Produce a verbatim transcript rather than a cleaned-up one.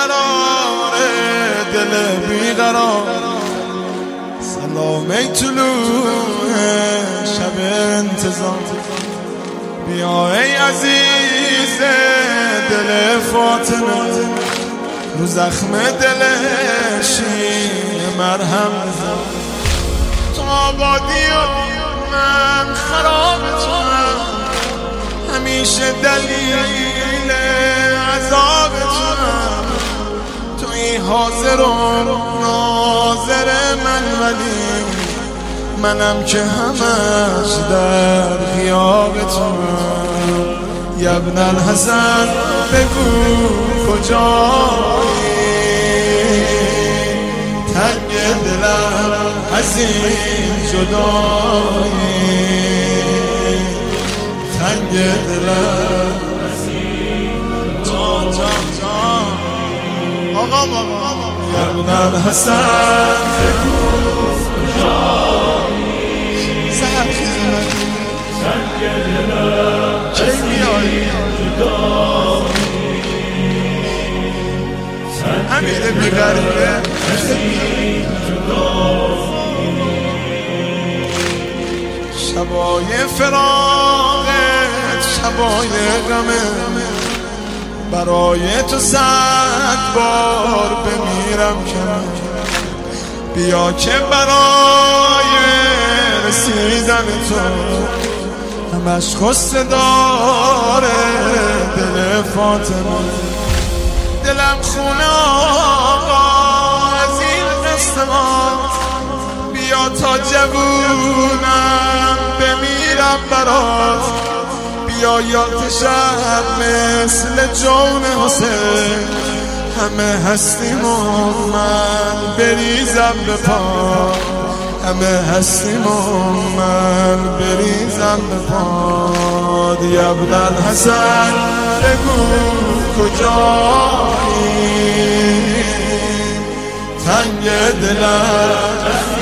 قراره دل بیقرار، سلام ای طلوع شب انتظار، بیا ای عزیز دل فاطمه، رو زخم دل شیر مرهم بزن. تو آبادی و من خراب توام، همیشه دلیل عذاب توام، توی حاضر و ناظر من، ولی منم که همش در غیاب توام. یا ابن الحسن بگو کجایی، تنگ دلم از این جدایی، تنگ دلم از این جان جان جان. آقا بابا یا ابن الحسن بگو کجایی، سهر خیزم تنگ دلم کی میایی امیده بیگریه شبای فراقت شبای غمه، برای تو صد بار بمیرم کنم، بیا که برای رسیدن تو همش خسته داره دل فاطمه. دلم خونه آقا از این قصه ما، بیا تا جوونم بمیرم برات، بیا یاد شب مثل جون حسین، همه هستیم و من بریزم به پا، همه هستیم و من بریزم به پا. یا ابن الحسن بگو کجایی، تنگ دلم